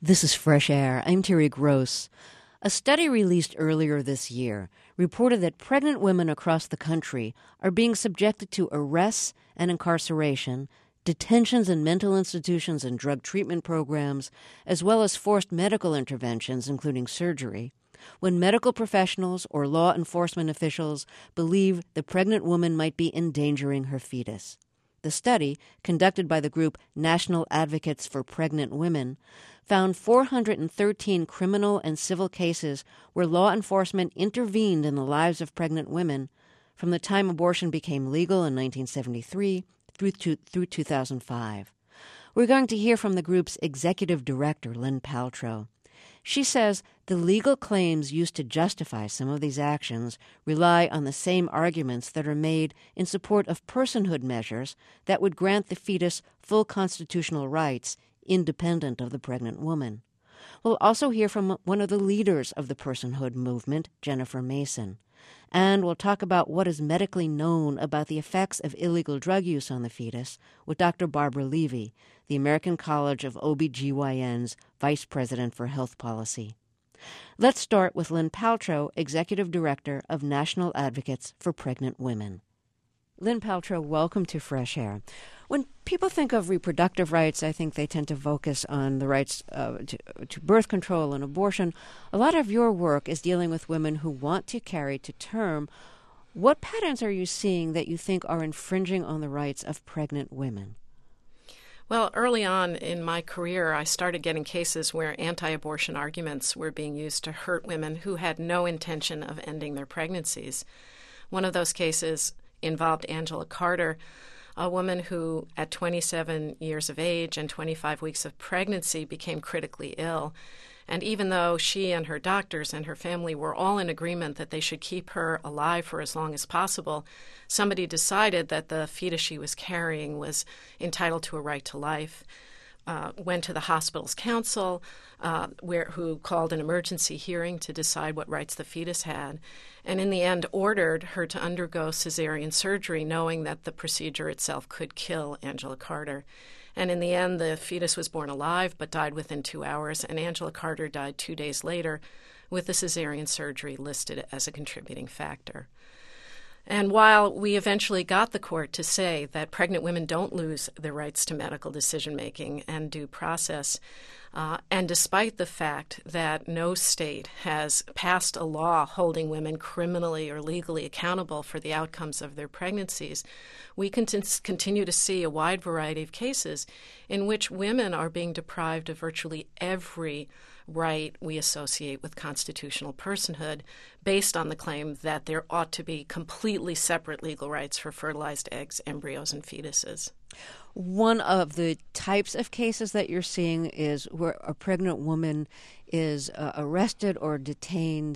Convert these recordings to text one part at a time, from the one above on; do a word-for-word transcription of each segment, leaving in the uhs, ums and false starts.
This is Fresh Air. I'm Terry Gross. A study released earlier this year reported that pregnant women across the country are being subjected to arrests and incarceration, detentions in mental institutions and drug treatment programs, as well as forced medical interventions, including surgery, when medical professionals or law enforcement officials believe the pregnant woman might be endangering her fetus. The study, conducted by the group National Advocates for Pregnant Women, found four hundred thirteen criminal and civil cases where law enforcement intervened in the lives of pregnant women from the time abortion became legal in nineteen seventy-three through, to, through two thousand five. We're going to hear from the group's executive director, Lynn Paltrow. She says the legal claims used to justify some of these actions rely on the same arguments that are made in support of personhood measures that would grant the fetus full constitutional rights independent of the pregnant woman. We'll also hear from one of the leaders of the personhood movement, Jennifer Mason. And we'll talk about what is medically known about the effects of illegal drug use on the fetus with Doctor Barbara Levy, the American College of O B G Y N's Vice President for Health Policy. Let's start with Lynn Paltrow, Executive Director of National Advocates for Pregnant Women. Lynn Paltrow, welcome to Fresh Air. When people think of reproductive rights, I think they tend to focus on the rights uh, to, to birth control and abortion. A lot of your work is dealing with women who want to carry to term. What patterns are you seeing that you think are infringing on the rights of pregnant women? Well, early on in my career, I started getting cases where anti-abortion arguments were being used to hurt women who had no intention of ending their pregnancies. One of those cases involved Angela Carter, a woman who at twenty-seven years of age and twenty-five weeks of pregnancy became critically ill. And even though she and her doctors and her family were all in agreement that they should keep her alive for as long as possible, somebody decided that the fetus she was carrying was entitled to a right to life. Uh, went to the hospital's counsel, uh, where who called an emergency hearing to decide what rights the fetus had, and in the end ordered her to undergo cesarean surgery, knowing that the procedure itself could kill Angela Carter. And in the end, the fetus was born alive but died within two hours, and Angela Carter died two days later with the cesarean surgery listed as a contributing factor. And while we eventually got the court to say that pregnant women don't lose their rights to medical decision-making and due process, uh, and despite the fact that no state has passed a law holding women criminally or legally accountable for the outcomes of their pregnancies, we can continue to see a wide variety of cases in which women are being deprived of virtually every right we associate with constitutional personhood based on the claim that there ought to be completely separate legal rights for fertilized eggs, embryos, and fetuses. One of the types of cases that you're seeing is where a pregnant woman is uh, arrested or detained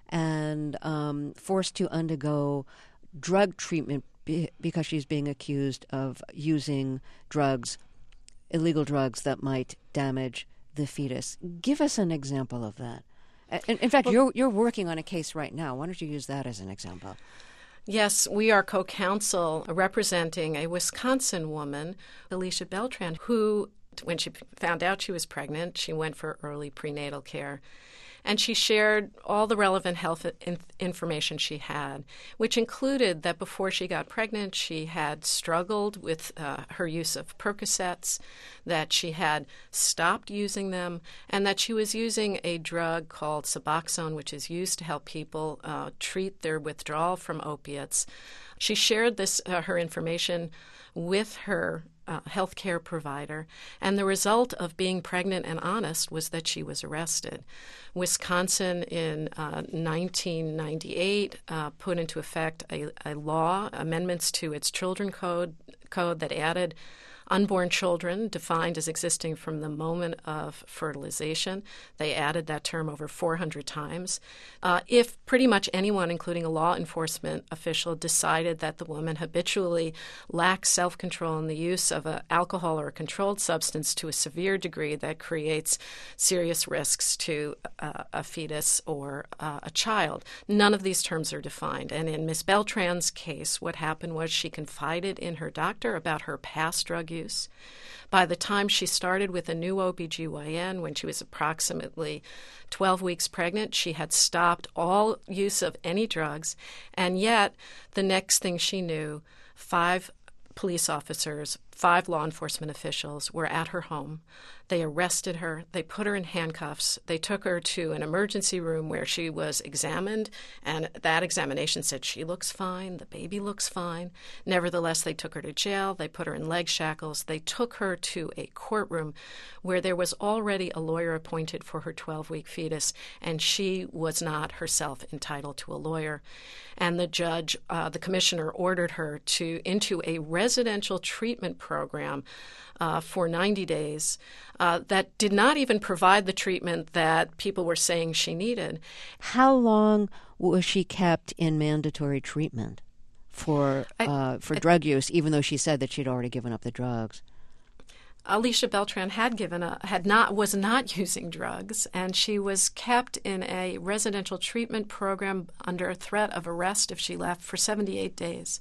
and um, forced to undergo drug treatment be- because she's being accused of using drugs, illegal drugs that might damage the fetus. Give us an example of that. In, in fact, well, you're you're working on a case right now. Why don't you use that as an example? Yes, we are co-counsel representing a Wisconsin woman, Alicia Beltran, who, when she found out she was pregnant, she went for early prenatal care. And she shared all the relevant health in- information she had, which included that before she got pregnant, she had struggled with uh, her use of Percocets, that she had stopped using them, and that she was using a drug called Suboxone, which is used to help people uh, treat their withdrawal from opiates. She shared this uh, her information with her Uh, healthcare provider, and the result of being pregnant and honest was that she was arrested. Wisconsin in uh, nineteen ninety-eight uh, put into effect a, a law, amendments to its children code, code that added unborn children defined as existing from the moment of fertilization. They added that term over four hundred times. Uh, if pretty much anyone, including a law enforcement official, decided that the woman habitually lacks self-control in the use of a alcohol or a controlled substance to a severe degree that creates serious risks to uh, a fetus or uh, a child, none of these terms are defined. And in Miz Beltran's case, what happened was she confided in her doctor about her past drug use use. By the time she started with a new O B G Y N, when she was approximately twelve weeks pregnant, she had stopped all use of any drugs. And yet, the next thing she knew, five police officers, five law enforcement officials were at her home. They arrested her. They put her in handcuffs. They took her to an emergency room where she was examined, and that examination said she looks fine, the baby looks fine. Nevertheless, they took her to jail. They put her in leg shackles. They took her to a courtroom where there was already a lawyer appointed for her twelve-week fetus, and she was not herself entitled to a lawyer. And the judge, uh, the commissioner, ordered her to into a residential treatment program uh, for ninety days uh, that did not even provide the treatment that people were saying she needed. How long was she kept in mandatory treatment for I, uh, for I, drug use, even though she said that she'd already given up the drugs? Alicia Beltran had given a, had not was not using drugs, and she was kept in a residential treatment program under a threat of arrest if she left for seventy-eight days.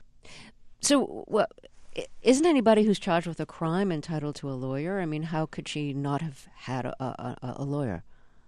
So, well, isn't anybody who's charged with a crime entitled to a lawyer? I mean, how could she not have had a, a, a lawyer?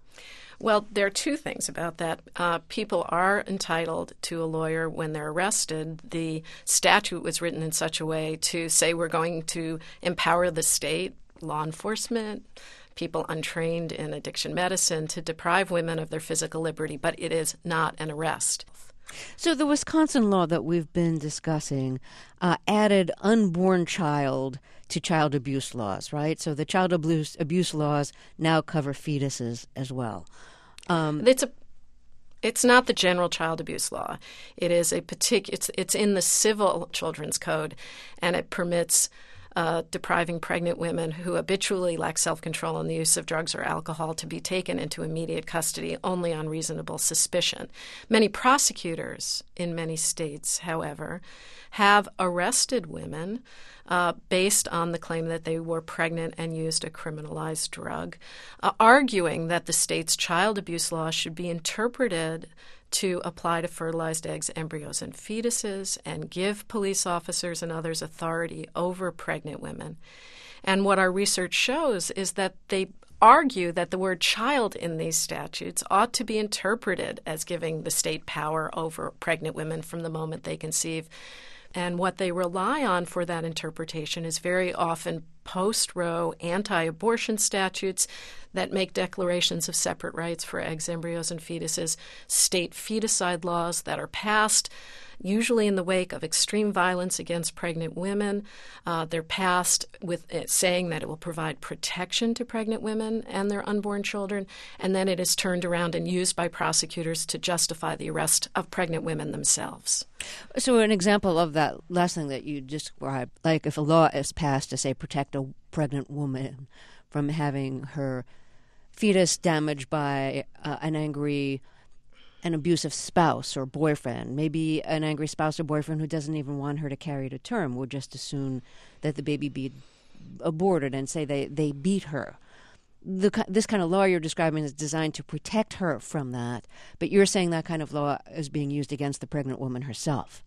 Well, there are two things about that. Uh, people are entitled to a lawyer when they're arrested. The statute was written in such a way to say we're going to empower the state, law enforcement, people untrained in addiction medicine to deprive women of their physical liberty, but it is not an arrest. So the Wisconsin law that we've been discussing uh, added unborn child to child abuse laws, right? So the child abuse abuse laws now cover fetuses as well. Um, it's a, it's not the general child abuse law. It is a particular. It's it's in the Civil Children's Code, and it permits Uh, depriving pregnant women who habitually lack self-control in the use of drugs or alcohol to be taken into immediate custody only on reasonable suspicion. Many prosecutors in many states, however, have arrested women uh, based on the claim that they were pregnant and used a criminalized drug, uh, arguing that the state's child abuse law should be interpreted to apply to fertilized eggs, embryos, and fetuses, and give police officers and others authority over pregnant women. And what our research shows is that they argue that the word child in these statutes ought to be interpreted as giving the state power over pregnant women from the moment they conceive. And what they rely on for that interpretation is very often post-Roe anti-abortion statutes that make declarations of separate rights for eggs, embryos, and fetuses, state feticide laws that are passed usually in the wake of extreme violence against pregnant women. Uh, they're passed with it saying that it will provide protection to pregnant women and their unborn children, and then it is turned around and used by prosecutors to justify the arrest of pregnant women themselves. So an example of that last thing that you described, like if a law is passed to, say, protect a pregnant woman from having her fetus damaged by uh, an angry an abusive spouse or boyfriend, maybe an angry spouse or boyfriend who doesn't even want her to carry to term, would just assume that the baby be aborted and say they, they beat her. The, this kind of law you're describing is designed to protect her from that, but you're saying that kind of law is being used against the pregnant woman herself.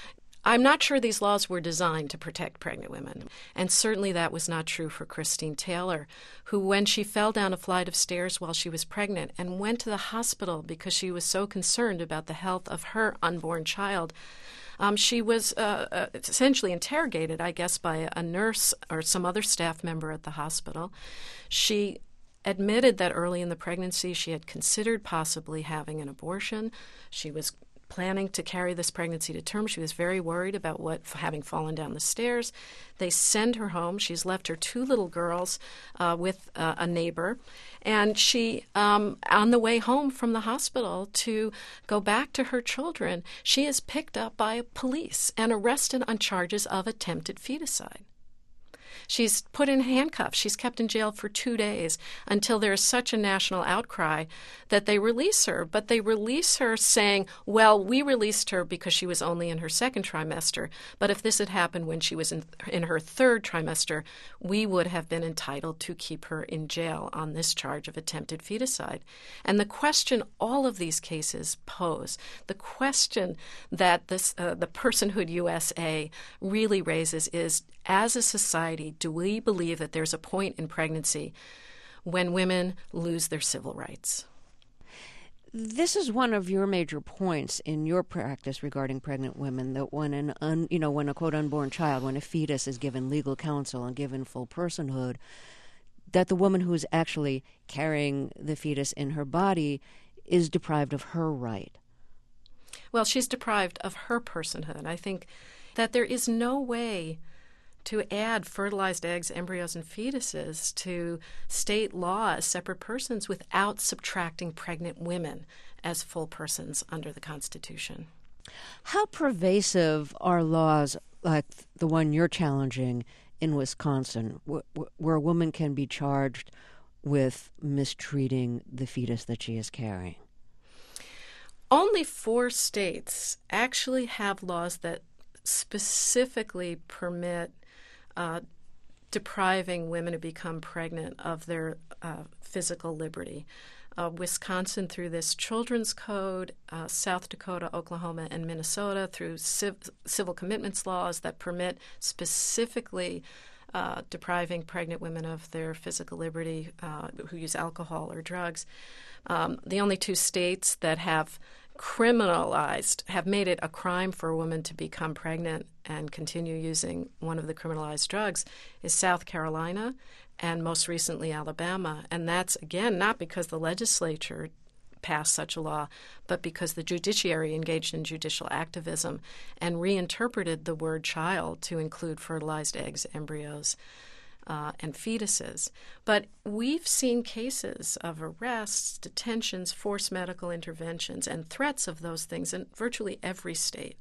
I'm not sure these laws were designed to protect pregnant women, and certainly that was not true for Christine Taylor, who, when she fell down a flight of stairs while she was pregnant and went to the hospital because she was so concerned about the health of her unborn child, um, she was uh, uh, essentially interrogated, I guess, by a nurse or some other staff member at the hospital. She admitted that early in the pregnancy she had considered possibly having an abortion. She was planning to carry this pregnancy to term. She was very worried about what having fallen down the stairs. They send her home. She's left her two little girls uh, with uh, a neighbor. And she, um, on the way home from the hospital to go back to her children, she is picked up by police and arrested on charges of attempted feticide. She's put in handcuffs. She's kept in jail for two days until there is such a national outcry that they release her. But they release her saying, well, we released her because she was only in her second trimester. But if this had happened when she was in, in her third trimester, we would have been entitled to keep her in jail on this charge of attempted feticide. And the question all of these cases pose, the question that this uh, the Personhood U S A really raises is, as a society, society do we believe that there's a point in pregnancy when women lose their civil rights. This is one of your major points in your practice regarding pregnant women, that when an un, you know, when a quote unborn child, when a fetus is given legal counsel and given full personhood, that the woman who is actually carrying the fetus in her body is deprived of her right. Well, she's deprived of her personhood. I think that there is no way to add fertilized eggs, embryos, and fetuses to state law as separate persons without subtracting pregnant women as full persons under the Constitution. How pervasive are laws like the one you're challenging in Wisconsin, where a woman can be charged with mistreating the fetus that she is carrying? Only four states actually have laws that specifically permit Uh, depriving women who become pregnant of their uh, physical liberty. Uh, Wisconsin through this children's code, uh, South Dakota, Oklahoma, and Minnesota through civ- civil commitments laws that permit specifically uh, depriving pregnant women of their physical liberty uh, who use alcohol or drugs. Um, the only two states that have criminalized, have made it a crime for a woman to become pregnant and continue using one of the criminalized drugs is South Carolina and most recently Alabama. And that's, again, not because the legislature passed such a law, but because the judiciary engaged in judicial activism and reinterpreted the word child to include fertilized eggs, embryos, Uh, and fetuses. But we've seen cases of arrests, detentions, forced medical interventions, and threats of those things in virtually every state.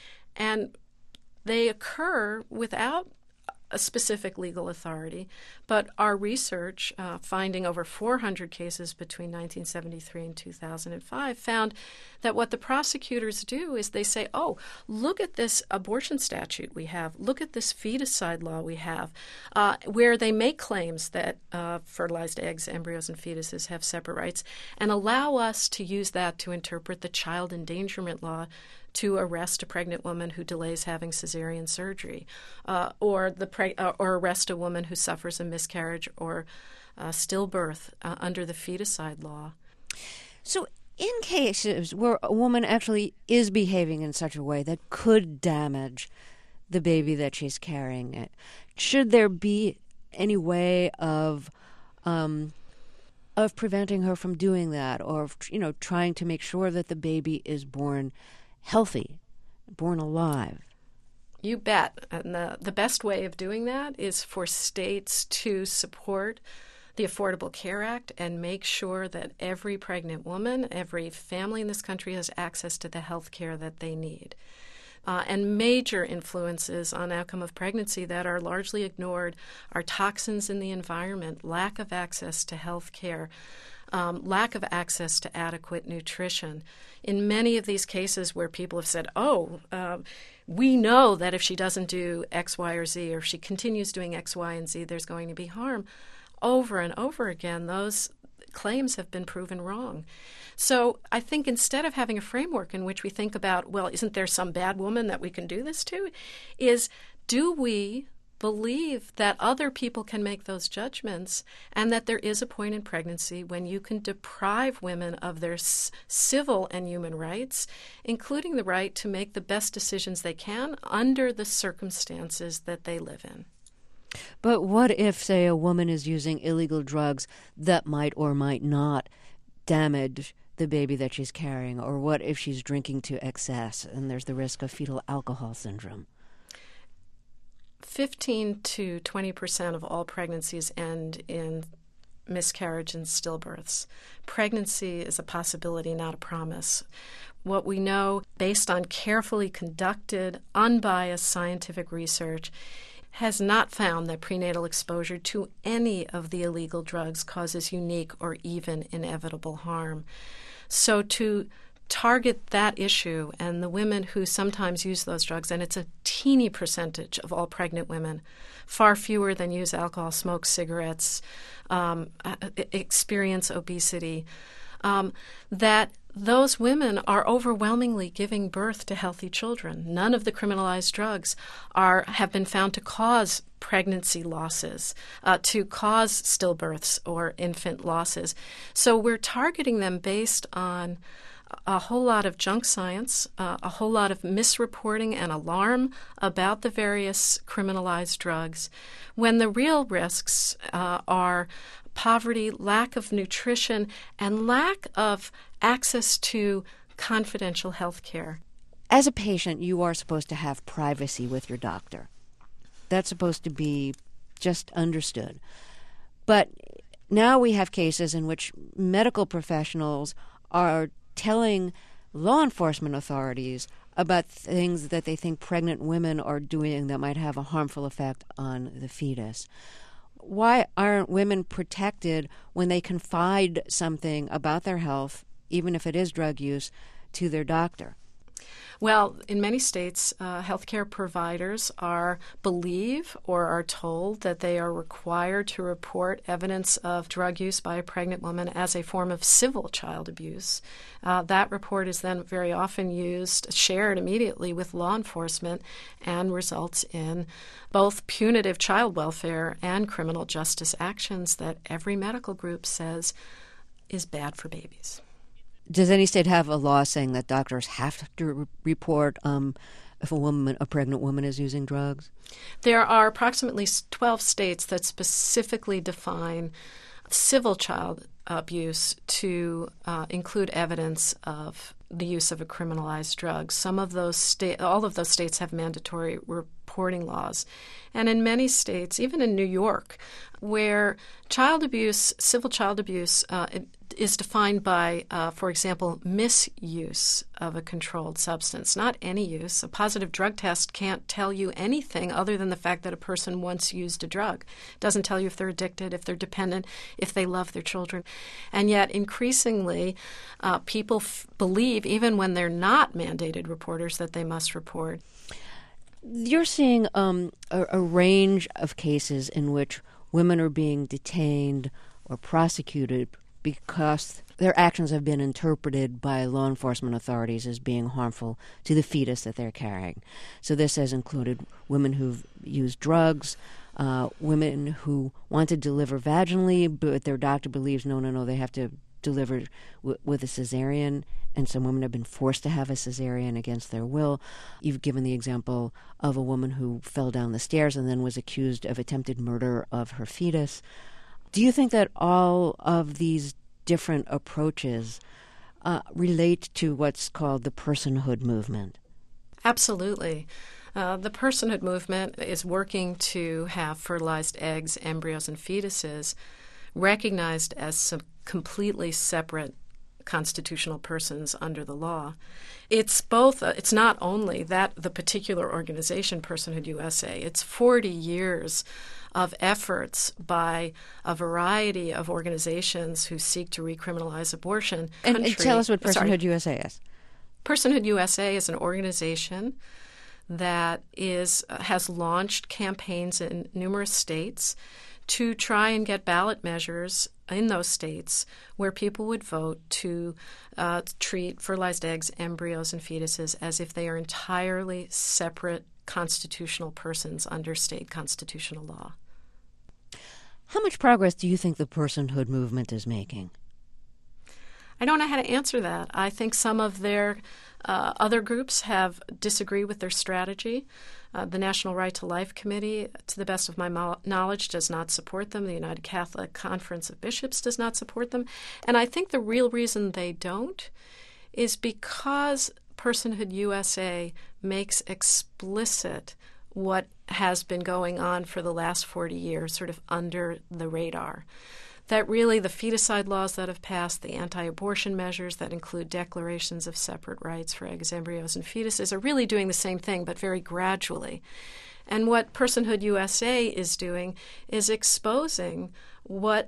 And they occur without a specific legal authority, but our research, uh, finding over four hundred cases between nineteen seventy-three and two thousand five, found that what the prosecutors do is they say, oh, look at this abortion statute we have, look at this feticide law we have, uh, where they make claims that uh, fertilized eggs, embryos, and fetuses have separate rights, and allow us to use that to interpret the child endangerment law to arrest a pregnant woman who delays having cesarean surgery, uh, or the pre- uh, or arrest a woman who suffers a miscarriage or uh, stillbirth uh, under the feticide law. So in cases where a woman actually is behaving in such a way that could damage the baby that she's carrying, should there be any way of um, of preventing her from doing that, or, you know, trying to make sure that the baby is born healthy, born alive? You bet. And the, the best way of doing that is for states to support the Affordable Care Act and make sure that every pregnant woman, every family in this country has access to the health care that they need. Uh, and major influences on outcome of pregnancy that are largely ignored are toxins in the environment, lack of access to health care, Um, lack of access to adequate nutrition. In many of these cases where people have said, oh, uh, we know that if she doesn't do X, Y, or Z, or if she continues doing X, Y, and Z, there's going to be harm, over and over again, those claims have been proven wrong. So I think instead of having a framework in which we think about, well, isn't there some bad woman that we can do this to, is do we believe that other people can make those judgments, and that there is a point in pregnancy when you can deprive women of their s- civil and human rights, including the right to make the best decisions they can under the circumstances that they live in. But what if, say, a woman is using illegal drugs that might or might not damage the baby that she's carrying? Or what if she's drinking to excess and there's the risk of fetal alcohol syndrome? fifteen to twenty percent of all pregnancies end in miscarriage and stillbirths. Pregnancy is a possibility, not a promise. What we know, based on carefully conducted, unbiased scientific research, has not found that prenatal exposure to any of the illegal drugs causes unique or even inevitable harm. So to target that issue and the women who sometimes use those drugs, and it's a teeny percentage of all pregnant women, far fewer than use alcohol, smoke cigarettes, um, experience obesity, um, that those women are overwhelmingly giving birth to healthy children. None of the criminalized drugs are have been found to cause pregnancy losses, uh, to cause stillbirths or infant losses. So we're targeting them based on a whole lot of junk science, uh, a whole lot of misreporting and alarm about the various criminalized drugs, when the real risks uh, are poverty, lack of nutrition, and lack of access to confidential health care. As a patient, you are supposed to have privacy with your doctor. That's supposed to be just understood. But now we have cases in which medical professionals are telling law enforcement authorities about things that they think pregnant women are doing that might have a harmful effect on the fetus. Why aren't women protected when they confide something about their health, even if it is drug use, to their doctor? Well, in many states, uh, healthcare providers are believe or are told that they are required to report evidence of drug use by a pregnant woman as a form of civil child abuse. Uh, that report is then very often used, shared immediately with law enforcement, and results in both punitive child welfare and criminal justice actions that every medical group says is bad for babies. Does any state have a law saying that doctors have to re- report um, if a woman, a pregnant woman, is using drugs? There are approximately twelve states that specifically define civil child abuse to uh, include evidence of the use of a criminalized drug. Some of those state, all of those states have mandatory reporting laws, and in many states, even in New York, where child abuse, civil child abuse, uh, it, is defined by, uh, for example, misuse of a controlled substance, not any use. A positive drug test can't tell you anything other than the fact that a person once used a drug. It doesn't tell you if they're addicted, if they're dependent, if they love their children. And yet, increasingly, uh, people f- believe, even when they're not mandated reporters, that they must report. You're seeing um, a, a range of cases in which women are being detained or prosecuted because their actions have been interpreted by law enforcement authorities as being harmful to the fetus that they're carrying. So this has included women who've used drugs, uh, women who want to deliver vaginally, but their doctor believes, no, no, no, they have to deliver w- with a cesarean, and some women have been forced to have a cesarean against their will. You've given the example of a woman who fell down the stairs and then was accused of attempted murder of her fetus. Do you think that all of these different approaches uh, relate to what's called the personhood movement? Absolutely. Uh, the personhood movement is working to have fertilized eggs, embryos, and fetuses recognized as some completely separate constitutional persons under the law. It's both, uh, it's not only that the particular organization, Personhood U S A, it's forty years of efforts by a variety of organizations who seek to recriminalize abortion. And, and tell us what Personhood Sorry. U S A is. Personhood U S A is an organization that is uh, has launched campaigns in numerous states to try and get ballot measures in those states where people would vote to uh, treat fertilized eggs, embryos, and fetuses as if they are entirely separate constitutional persons under state constitutional law. How much progress do you think the personhood movement is making? I don't know how to answer that. I think some of their uh, other groups have disagreed with their strategy. Uh, the National Right to Life Committee, to the best of my mo- knowledge, does not support them. The United Catholic Conference of Bishops does not support them. And I think the real reason they don't is because Personhood U S A makes explicit what has been going on for the last forty years, sort of under the radar. That really the feticide laws that have passed, the anti-abortion measures that include declarations of separate rights for eggs, embryos, and fetuses are really doing the same thing, but very gradually. And what Personhood U S A is doing is exposing what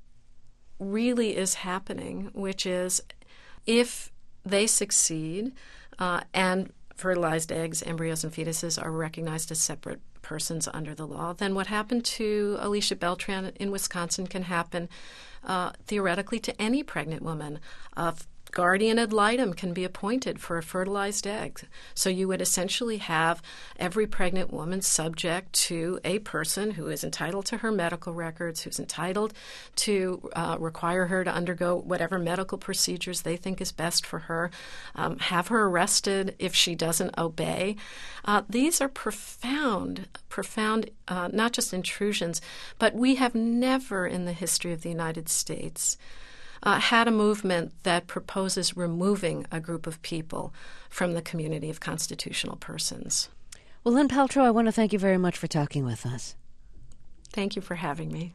really is happening, which is if they succeed uh, and fertilized eggs, embryos, and fetuses are recognized as separate persons under the law, then what happened to Alicia Beltran in Wisconsin can happen uh, theoretically to any pregnant woman of guardian ad litem can be appointed for a fertilized egg. So you would essentially have every pregnant woman subject to a person who is entitled to her medical records, who's entitled to uh, require her to undergo whatever medical procedures they think is best for her, um, have her arrested if she doesn't obey. Uh, these are profound, profound, uh, not just intrusions, but we have never in the history of the United States Uh, had a movement that proposes removing a group of people from the community of constitutional persons. Well, Lynn Paltrow, I want to thank you very much for talking with us. Thank you for having me.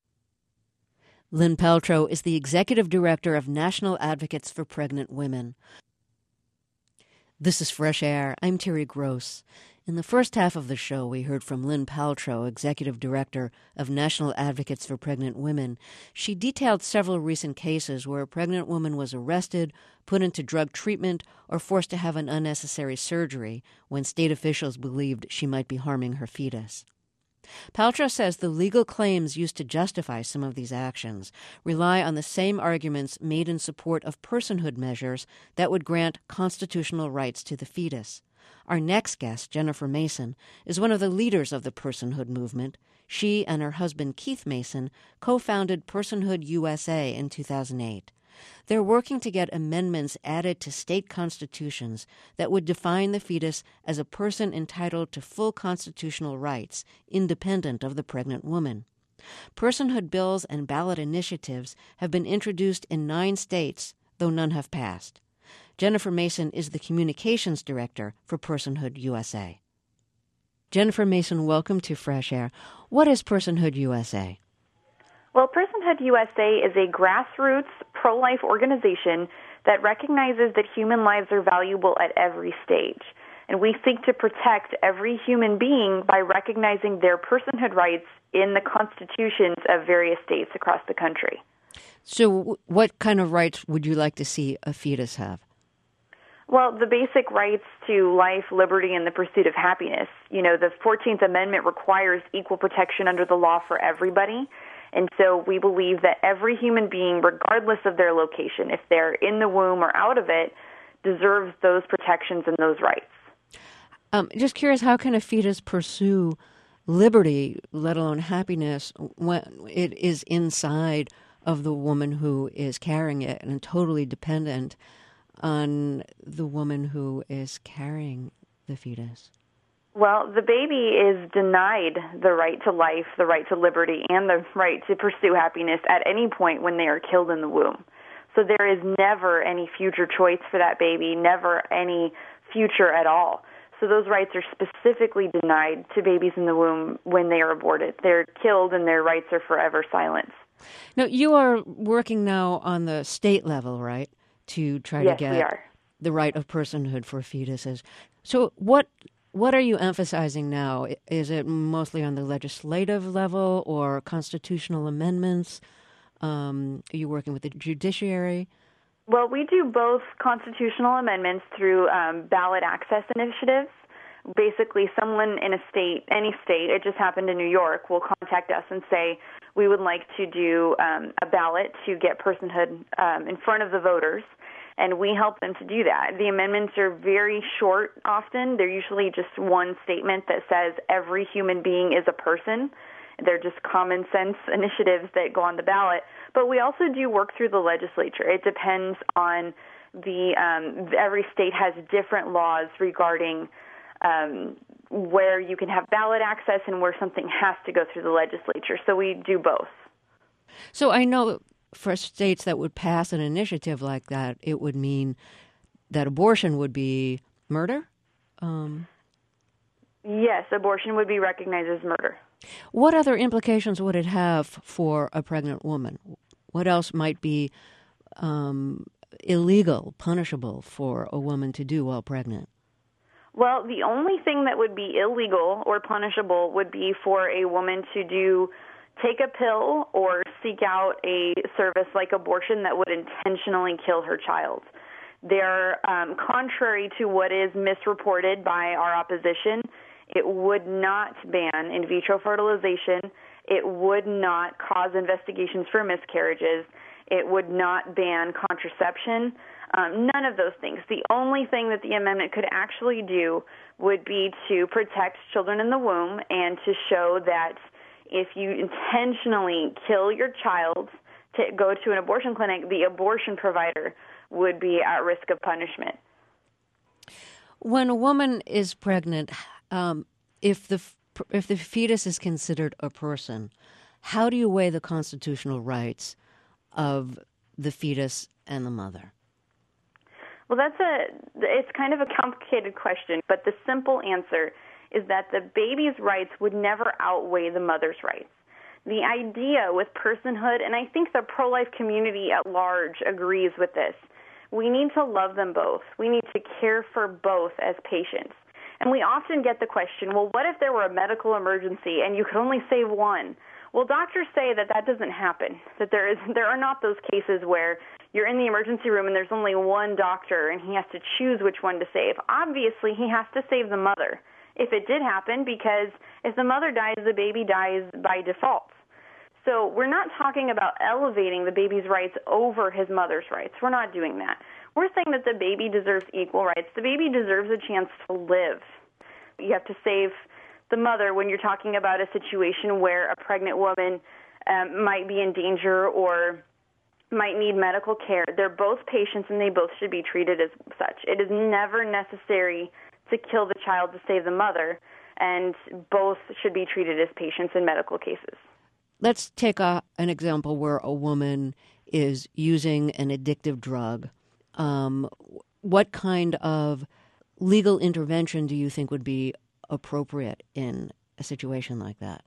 Lynn Paltrow is the Executive Director of National Advocates for Pregnant Women. This is Fresh Air. I'm Terry Gross. In the first half of the show, we heard from Lynn Paltrow, Executive Director of National Advocates for Pregnant Women. She detailed several recent cases where a pregnant woman was arrested, put into drug treatment, or forced to have an unnecessary surgery when state officials believed she might be harming her fetus. Paltrow says the legal claims used to justify some of these actions rely on the same arguments made in support of personhood measures that would grant constitutional rights to the fetus. Our next guest, Jennifer Mason, is one of the leaders of the personhood movement. She and her husband, Keith Mason, co-founded Personhood U S A in two thousand eight. They're working to get amendments added to state constitutions that would define the fetus as a person entitled to full constitutional rights, independent of the pregnant woman. Personhood bills and ballot initiatives have been introduced in nine states, though none have passed. Jennifer Mason is the Communications Director for Personhood U S A. Jennifer Mason, welcome to Fresh Air. What is Personhood U S A? Well, Personhood U S A is a grassroots pro-life organization that recognizes that human lives are valuable at every stage. And we seek to protect every human being by recognizing their personhood rights in the constitutions of various states across the country. So what kind of rights would you like to see a fetus have? Well, the basic rights to life, liberty, and the pursuit of happiness. You know, the fourteenth Amendment requires equal protection under the law for everybody. And so we believe that every human being, regardless of their location, if they're in the womb or out of it, deserves those protections and those rights. Um, just curious, how can a fetus pursue liberty, let alone happiness, when it is inside of the woman who is carrying it and totally dependent on the woman who is carrying the fetus? Well, the baby is denied the right to life, the right to liberty, and the right to pursue happiness at any point when they are killed in the womb. So there is never any future choice for that baby, never any future at all. So those rights are specifically denied to babies in the womb when they are aborted. They're killed and their rights are forever silenced. Now, you are working now on the state level, right, to try yes, to get we are. the right of personhood for fetuses. So what what are you emphasizing now? Is it mostly on the legislative level or constitutional amendments? Um, are you working with the judiciary? Well, we do both constitutional amendments through um, ballot access initiatives. Basically, someone in a state, any state, it just happened in New York, will contact us and say, we would like to do um, a ballot to get personhood um, in front of the voters, and we help them to do that. The amendments are very short often. They're usually just one statement that says every human being is a person. They're just common sense initiatives that go on the ballot. But we also do work through the legislature. It depends on the, um, every state has different laws regarding um, where you can have ballot access and where something has to go through the legislature. So we do both. So I know for states that would pass an initiative like that, it would mean that abortion would be murder? Um, yes, abortion would be recognized as murder. What other implications would it have for a pregnant woman? What else might be um, illegal, punishable for a woman to do while pregnant? Well, the only thing that would be illegal or punishable would be for a woman to do take a pill or seek out a service like abortion that would intentionally kill her child. They're um, contrary to what is misreported by our opposition. It would not ban in vitro fertilization. It would not cause investigations for miscarriages. It would not ban contraception. Um, none of those things. The only thing that the amendment could actually do would be to protect children in the womb and to show that if you intentionally kill your child to go to an abortion clinic, the abortion provider would be at risk of punishment. When a woman is pregnant, um, if the if the fetus is considered a person, how do you weigh the constitutional rights of the fetus and the mother? Well, that's a, it's kind of a complicated question, but the simple answer is that the baby's rights would never outweigh the mother's rights. The idea with personhood, and I think the pro-life community at large agrees with this, we need to love them both. We need to care for both as patients. And we often get the question, well, what if there were a medical emergency and you could only save one? Well, doctors say that that doesn't happen, that there is there are not those cases where you're in the emergency room and there's only one doctor and he has to choose which one to save. Obviously, he has to save the mother if it did happen, because if the mother dies, the baby dies by default. So we're not talking about elevating the baby's rights over his mother's rights. We're not doing that. We're saying that the baby deserves equal rights. The baby deserves a chance to live. You have to save the mother when you're talking about a situation where a pregnant woman um, might be in danger or might need medical care. They're both patients and they both should be treated as such. It is never necessary to kill the child to save the mother, and both should be treated as patients in medical cases. Let's take a, an example where a woman is using an addictive drug. Um, what kind of legal intervention do you think would be appropriate in a situation like that?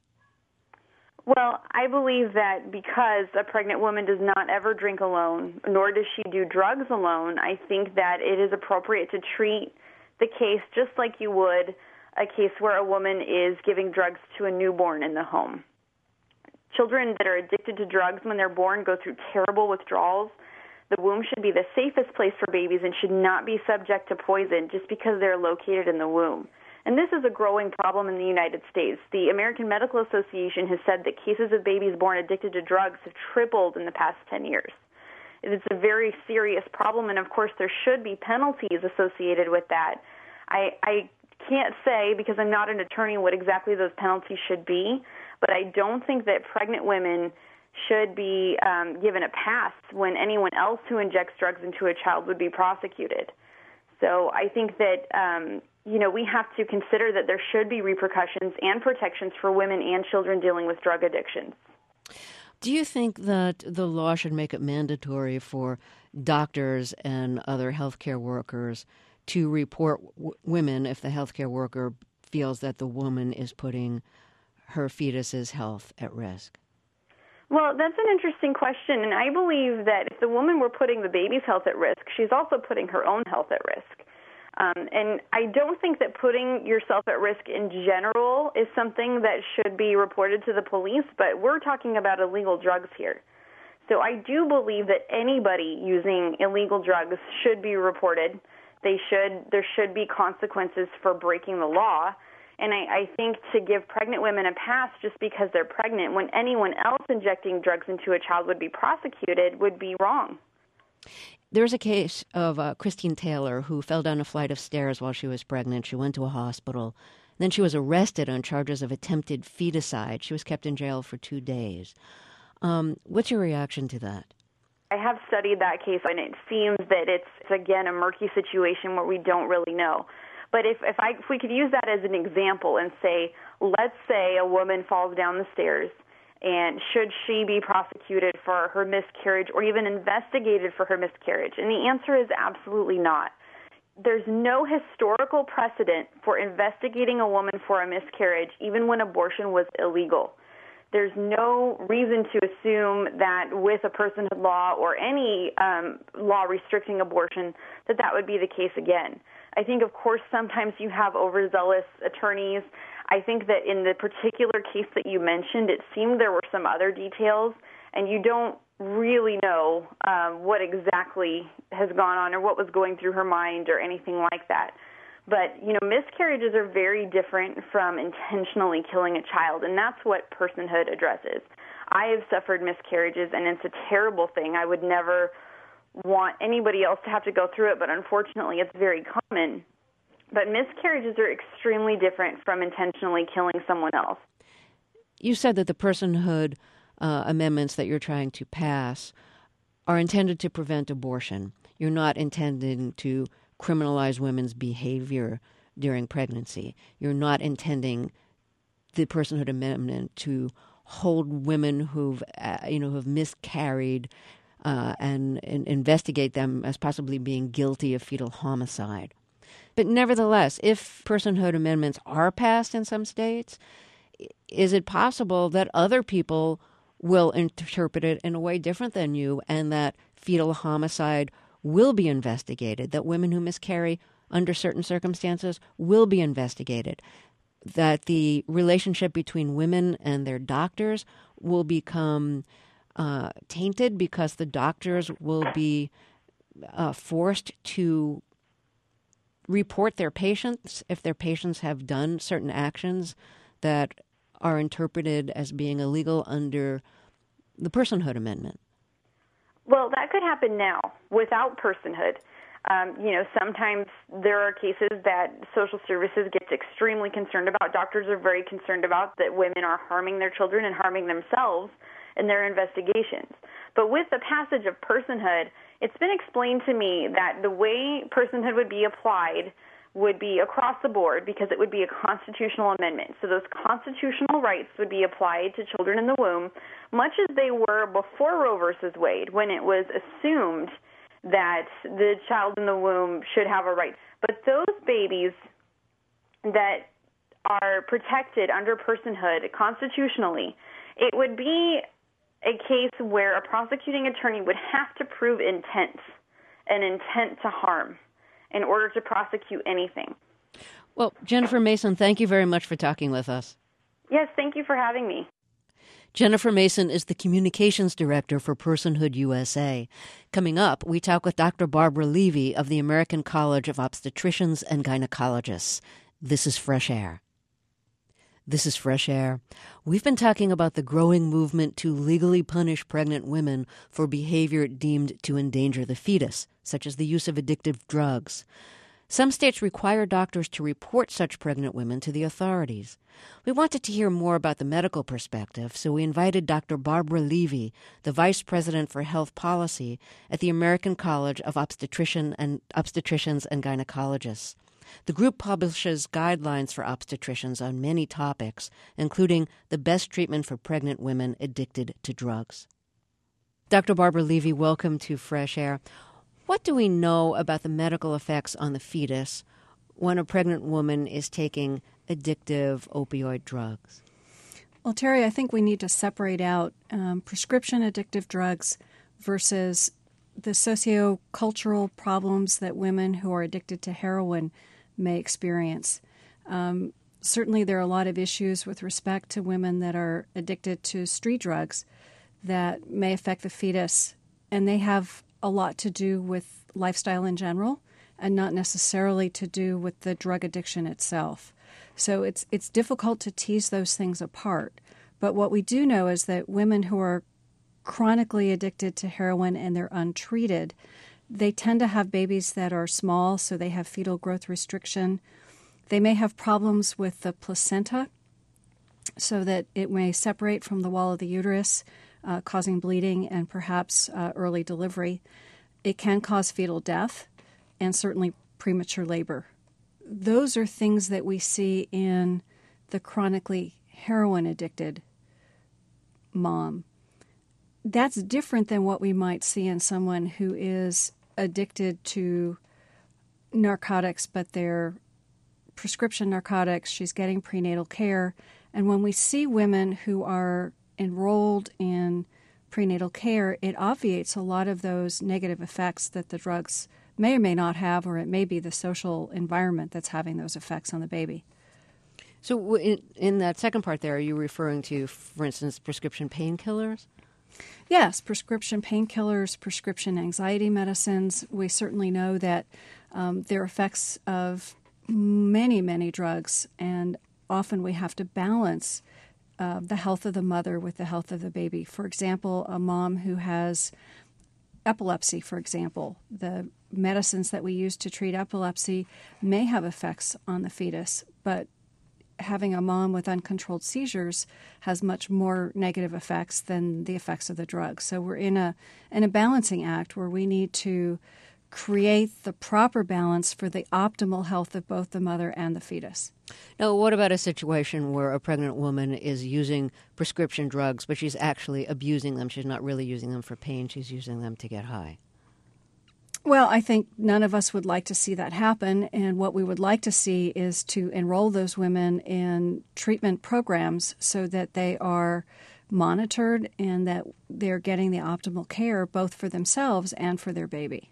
Well, I believe that because a pregnant woman does not ever drink alone, nor does she do drugs alone, I think that it is appropriate to treat the case just like you would a case where a woman is giving drugs to a newborn in the home. Children that are addicted to drugs when they're born go through terrible withdrawals. The womb should be the safest place for babies and should not be subject to poison just because they're located in the womb. And this is a growing problem in the United States. The American Medical Association has said that cases of babies born addicted to drugs have tripled in the past ten years. It's a very serious problem, and of course there should be penalties associated with that. I, I can't say, because I'm not an attorney, what exactly those penalties should be, but I don't think that pregnant women should be um, given a pass when anyone else who injects drugs into a child would be prosecuted. So I think that, um, you know, we have to consider that there should be repercussions and protections for women and children dealing with drug addictions. Do you think that the law should make it mandatory for doctors and other healthcare workers to report w- women if the healthcare worker feels that the woman is putting her fetus's health at risk? Well, that's an interesting question, and I believe that if the woman were putting the baby's health at risk, she's also putting her own health at risk. Um, and I don't think that putting yourself at risk in general is something that should be reported to the police, but we're talking about illegal drugs here. So I do believe that anybody using illegal drugs should be reported. They should. There should be consequences for breaking the law. And I, I think to give pregnant women a pass just because they're pregnant when anyone else injecting drugs into a child would be prosecuted would be wrong. There's a case of uh, Christine Taylor who fell down a flight of stairs while she was pregnant. She went to a hospital. Then she was arrested on charges of attempted feticide. She was kept in jail for two days. Um, what's your reaction to that? I have studied that case, and it seems that it's, again, a murky situation where we don't really know. But if if, I, if we could use that as an example and say, let's say a woman falls down the stairs, and should she be prosecuted for her miscarriage or even investigated for her miscarriage? And the answer is absolutely not. There's no historical precedent for investigating a woman for a miscarriage, even when abortion was illegal. There's no reason to assume that with a personhood law or any um, law restricting abortion that that would be the case again. I think, of course, sometimes you have overzealous attorneys. I think that in the particular case that you mentioned, it seemed there were some other details, and you don't really know um, what exactly has gone on or what was going through her mind or anything like that. But, you know, miscarriages are very different from intentionally killing a child, and that's what personhood addresses. I have suffered miscarriages, and it's a terrible thing. I would never want anybody else to have to go through it, but unfortunately it's very common. But miscarriages are extremely different from intentionally killing someone else. You said that the personhood uh, amendments that you're trying to pass are intended to prevent abortion. You're not intending to criminalize women's behavior during pregnancy. You're not intending the personhood amendment to hold women who've, uh, you know, who've miscarried uh, and, and investigate them as possibly being guilty of fetal homicide. But nevertheless, if personhood amendments are passed in some states, is it possible that other people will interpret it in a way different than you, and that fetal homicide will be investigated, that women who miscarry under certain circumstances will be investigated, that the relationship between women and their doctors will become uh, tainted because the doctors will be uh, forced to report their patients if their patients have done certain actions that are interpreted as being illegal under the Personhood Amendment? Well, that could happen now without personhood. Um, you know, sometimes there are cases that social services gets extremely concerned about. Doctors are very concerned about that women are harming their children and harming themselves in their investigations. But with the passage of personhood, it's been explained to me that the way personhood would be applied would be across the board because it would be a constitutional amendment. So those constitutional rights would be applied to children in the womb, much as they were before Roe versus Wade, when it was assumed that the child in the womb should have a right. But those babies that are protected under personhood constitutionally, it would be a case where a prosecuting attorney would have to prove intent, an intent to harm, in order to prosecute anything. Well, Jennifer Mason, thank you very much for talking with us. Yes, thank you for having me. Jennifer Mason is the Communications Director for Personhood U S A. Coming up, we talk with Doctor Barbara Levy of the American College of Obstetricians and Gynecologists. This is Fresh Air. This is Fresh Air. We've been talking about the growing movement to legally punish pregnant women for behavior deemed to endanger the fetus, such as the use of addictive drugs. Some states require doctors to report such pregnant women to the authorities. We wanted to hear more about the medical perspective, so we invited Doctor Barbara Levy, the Vice President for Health Policy at the American College of Obstetrician and Obstetricians and Gynecologists. The group publishes guidelines for obstetricians on many topics, including the best treatment for pregnant women addicted to drugs. Doctor Barbara Levy, welcome to Fresh Air. What do we know about the medical effects on the fetus when a pregnant woman is taking addictive opioid drugs? Well, Terry, I think we need to separate out um, prescription addictive drugs versus the socio-cultural problems that women who are addicted to heroin may experience. Um, certainly there are a lot of issues with respect to women that are addicted to street drugs that may affect the fetus, and they have a lot to do with lifestyle in general and not necessarily to do with the drug addiction itself. So it's it's difficult to tease those things apart. But what we do know is that women who are chronically addicted to heroin and they're untreated, they tend to have babies that are small, so they have fetal growth restriction. They may have problems with the placenta, so that it may separate from the wall of the uterus, uh, causing bleeding and perhaps uh, early delivery. It can cause fetal death and certainly premature labor. Those are things that we see in the chronically heroin-addicted mom. That's different than what we might see in someone who is addicted to narcotics, but they're prescription narcotics. She's getting prenatal care. And when we see women who are enrolled in prenatal care, it obviates a lot of those negative effects that the drugs may or may not have, or it may be the social environment that's having those effects on the baby. So in, in that second part there, are you referring to, for instance, prescription painkillers? Yes, prescription painkillers, prescription anxiety medicines. We certainly know that um, there are effects of many, many drugs, and often we have to balance uh, the health of the mother with the health of the baby. For example, a mom who has epilepsy, for example, the medicines that we use to treat epilepsy may have effects on the fetus, but having a mom with uncontrolled seizures has much more negative effects than the effects of the drug. So we're in a in a balancing act where we need to create the proper balance for the optimal health of both the mother and the fetus. Now, what about a situation where a pregnant woman is using prescription drugs, but she's actually abusing them? She's not really using them for pain. She's using them to get high. Well, I think none of us would like to see that happen, and what we would like to see is to enroll those women in treatment programs so that they are monitored and that they're getting the optimal care both for themselves and for their baby.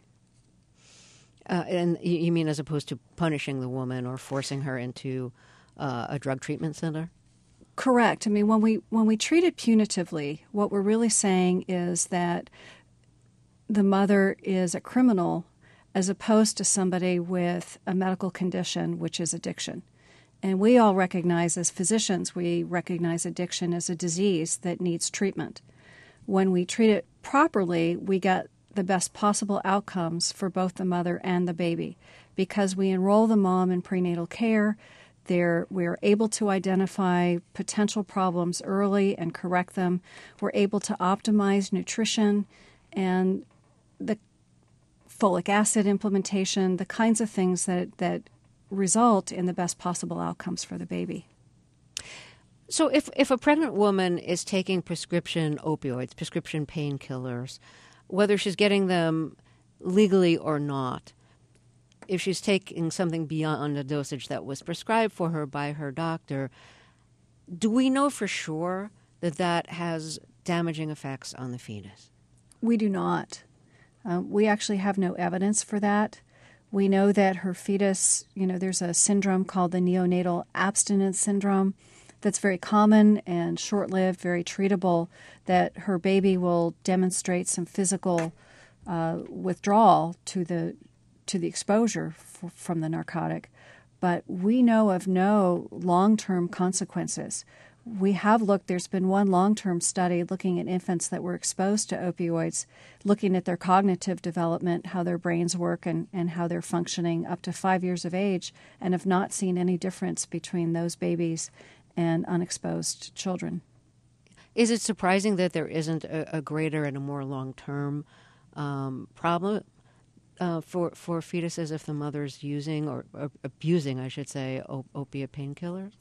Uh, and you mean as opposed to punishing the woman or forcing her into uh, a drug treatment center? Correct. I mean, when we when we treat it punitively, what we're really saying is that the mother is a criminal as opposed to somebody with a medical condition, which is addiction. And we all recognize as physicians, we recognize addiction as a disease that needs treatment. When we treat it properly, we get the best possible outcomes for both the mother and the baby. Because we enroll the mom in prenatal care, there we're able to identify potential problems early and correct them. We're able to optimize nutrition and the folic acid implementation, the kinds of things that, that result in the best possible outcomes for the baby. So if, if a pregnant woman is taking prescription opioids, prescription painkillers, whether she's getting them legally or not, if she's taking something beyond the dosage that was prescribed for her by her doctor, do we know for sure that that has damaging effects on the fetus? We do not. Uh, we actually have no evidence for that. We know that her fetus, you know, there's a syndrome called the neonatal abstinence syndrome that's very common and short-lived, very treatable, that her baby will demonstrate some physical uh, withdrawal to the to the exposure f- from the narcotic. But we know of no long-term consequences. We have looked, there's been one long-term study looking at infants that were exposed to opioids, looking at their cognitive development, how their brains work and, and how they're functioning up to five years of age, and have not seen any difference between those babies and unexposed children. Is it surprising that there isn't a, a greater and a more long-term um, problem uh, for for fetuses if the mother's using or, or abusing, I should say, op- opiate painkillers?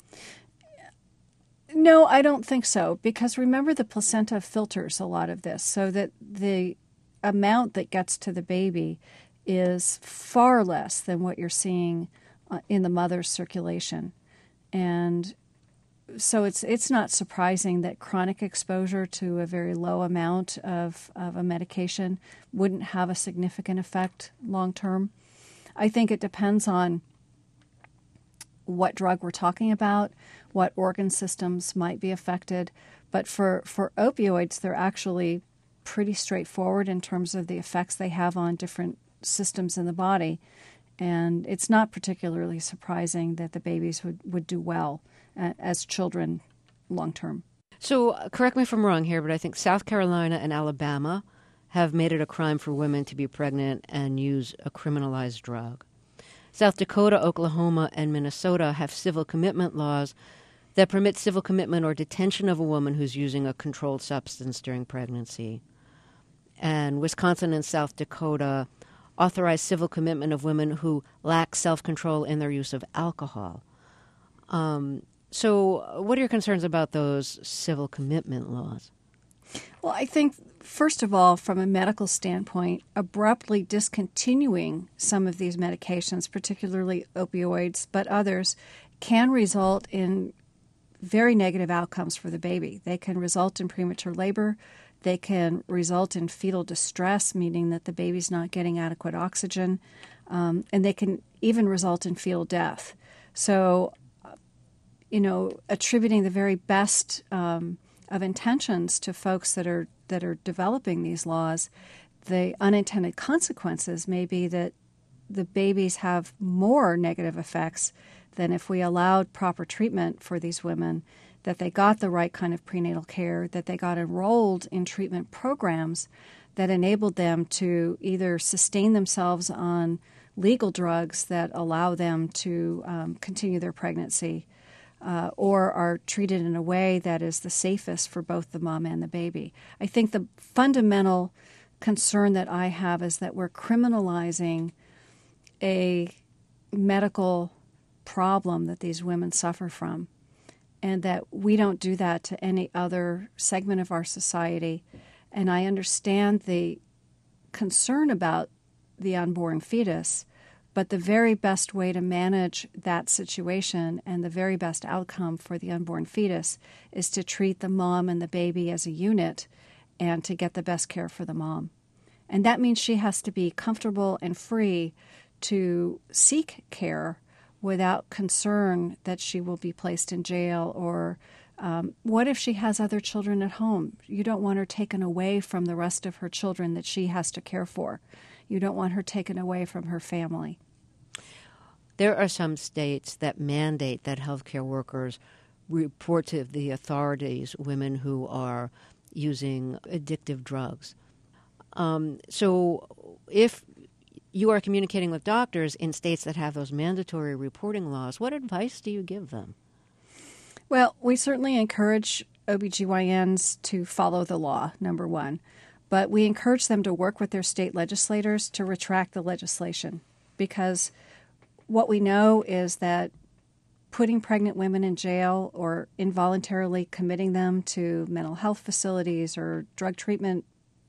No, I don't think so, because remember the placenta filters a lot of this, so that the amount that gets to the baby is far less than what you're seeing uh, in the mother's circulation. And so it's it's not surprising that chronic exposure to a very low amount of, of a medication wouldn't have a significant effect long term. I think it depends on what drug we're talking about, what organ systems might be affected. But for, for opioids, they're actually pretty straightforward in terms of the effects they have on different systems in the body. And it's not particularly surprising that the babies would, would do well uh, as children long term. So uh, correct me if I'm wrong here, but I think South Carolina and Alabama have made it a crime for women to be pregnant and use a criminalized drug. South Dakota, Oklahoma, and Minnesota have civil commitment laws that permit civil commitment or detention of a woman who's using a controlled substance during pregnancy. And Wisconsin and South Dakota authorize civil commitment of women who lack self-control in their use of alcohol. Um, so what are your concerns about those civil commitment laws? Well, I think, first of all, from a medical standpoint, abruptly discontinuing some of these medications, particularly opioids, but others, can result in very negative outcomes for the baby. They can result in premature labor. They can result in fetal distress, meaning that the baby's not getting adequate oxygen. Um, and they can even result in fetal death. So, you know, attributing the very best um, of intentions to folks that are that are developing these laws, the unintended consequences may be that the babies have more negative effects than if we allowed proper treatment for these women, that they got the right kind of prenatal care, that they got enrolled in treatment programs that enabled them to either sustain themselves on legal drugs that allow them to um, continue their pregnancy, uh, or are treated in a way that is the safest for both the mom and the baby. I think the fundamental concern that I have is that we're criminalizing a medical problem that these women suffer from, and that we don't do that to any other segment of our society. And I understand the concern about the unborn fetus, but the very best way to manage that situation and the very best outcome for the unborn fetus is to treat the mom and the baby as a unit and to get the best care for the mom. And that means she has to be comfortable and free to seek care without concern that she will be placed in jail, or um, what if she has other children at home? You don't want her taken away from the rest of her children that she has to care for. You don't want her taken away from her family. There are some states that mandate that healthcare workers report to the authorities women who are using addictive drugs. Um, so if you are communicating with doctors in states that have those mandatory reporting laws, what advice do you give them? Well, we certainly encourage O B G Y Ns to follow the law, number one. But we encourage them to work with their state legislators to retract the legislation, because what we know is that putting pregnant women in jail or involuntarily committing them to mental health facilities or drug treatment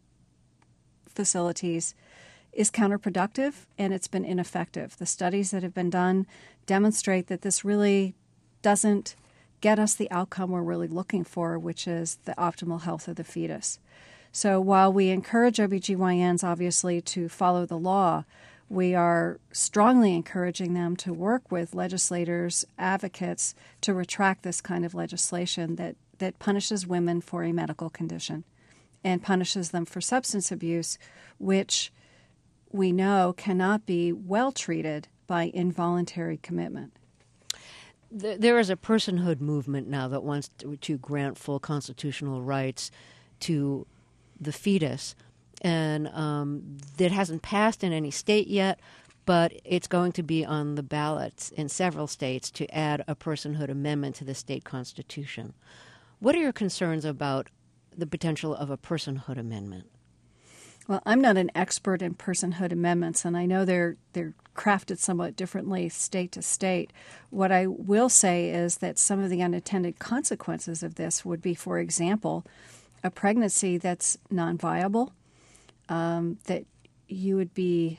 facilities is counterproductive, and it's been ineffective. The studies that have been done demonstrate that this really doesn't get us the outcome we're really looking for, which is the optimal health of the fetus. So while we encourage O B G Y Ns, obviously, to follow the law, we are strongly encouraging them to work with legislators, advocates, to retract this kind of legislation that, that punishes women for a medical condition and punishes them for substance abuse, which we know cannot be well treated by involuntary commitment. There is a personhood movement now that wants to, to grant full constitutional rights to the fetus, and um, that hasn't passed in any state yet, but it's going to be on the ballots in several states to add a personhood amendment to the state constitution. What are your concerns about the potential of a personhood amendment? Well, I'm not an expert in personhood amendments, and I know they're they're crafted somewhat differently state to state. What I will say is that some of the unintended consequences of this would be, for example, a pregnancy that's non-viable, um, that you would be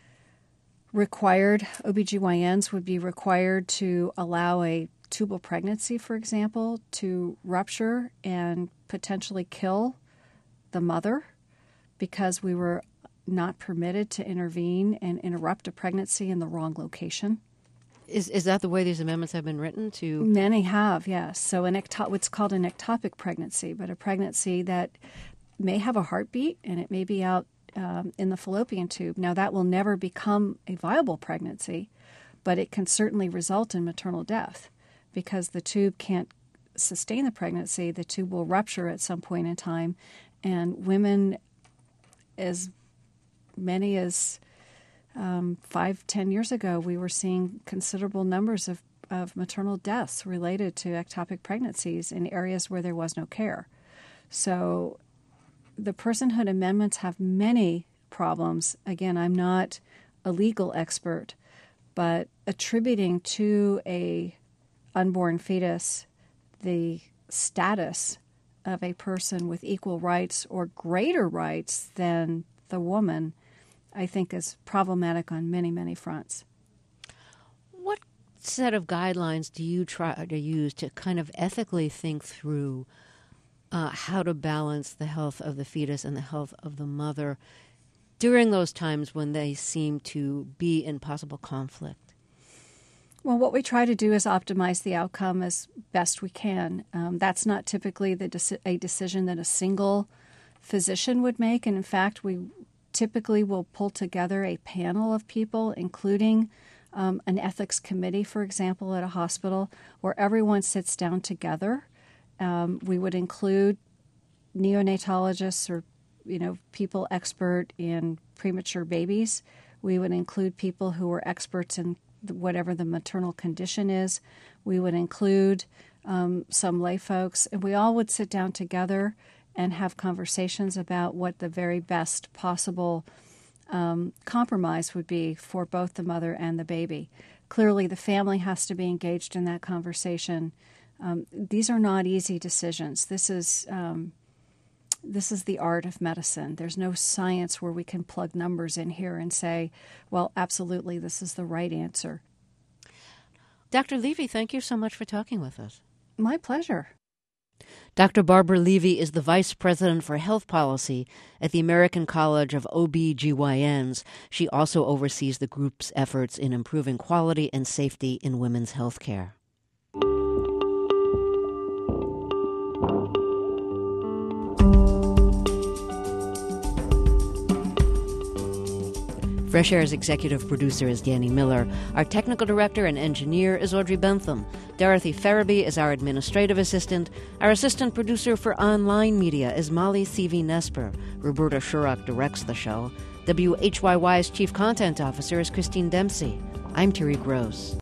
required, O B G Y Ns would be required to allow a tubal pregnancy, for example, to rupture and potentially kill the mother, because we were not permitted to intervene and interrupt a pregnancy in the wrong location. Is is that the way these amendments have been written? To Many have, yes. So an ecto- what's called an ectopic pregnancy, but a pregnancy that may have a heartbeat and it may be out um, in the fallopian tube. Now, that will never become a viable pregnancy, but it can certainly result in maternal death because the tube can't sustain the pregnancy. The tube will rupture at some point in time, and women, as many as um, five, ten years ago, we were seeing considerable numbers of, of maternal deaths related to ectopic pregnancies in areas where there was no care. So the personhood amendments have many problems. Again, I'm not a legal expert, but attributing to a unborn fetus the status of a person with equal rights or greater rights than the woman, I think is problematic on many, many fronts. What set of guidelines do you try to use to kind of ethically think through uh, how to balance the health of the fetus and the health of the mother during those times when they seem to be in possible conflict? Well, what we try to do is optimize the outcome as best we can. Um, that's not typically the deci- a decision that a single physician would make. And in fact, we typically will pull together a panel of people, including um, an ethics committee, for example, at a hospital, where everyone sits down together Um, we would include neonatologists or, you know, people expert in premature babies. We would include people who are experts in whatever the maternal condition is. We would include um, some lay folks, and we all would sit down together and have conversations about what the very best possible um, compromise would be for both the mother and the baby. Clearly, the family has to be engaged in that conversation. Um, these are not easy decisions. This is um, this is the art of medicine. There's no science where we can plug numbers in here and say, well, absolutely, this is the right answer. Doctor Levy, thank you so much for talking with us. My pleasure. Doctor Barbara Levy is the Vice President for Health Policy at the American College of O B G Y Ns. She also oversees the group's efforts in improving quality and safety in women's health care. Fresh Air's executive producer is Danny Miller. Our technical director and engineer is Audrey Bentham. Dorothy Farabee is our administrative assistant. Our assistant producer for online media is Molly C V Nesper. Roberta Shurock directs the show. W H Y Y's chief content officer is Christine Dempsey. I'm Terry Gross.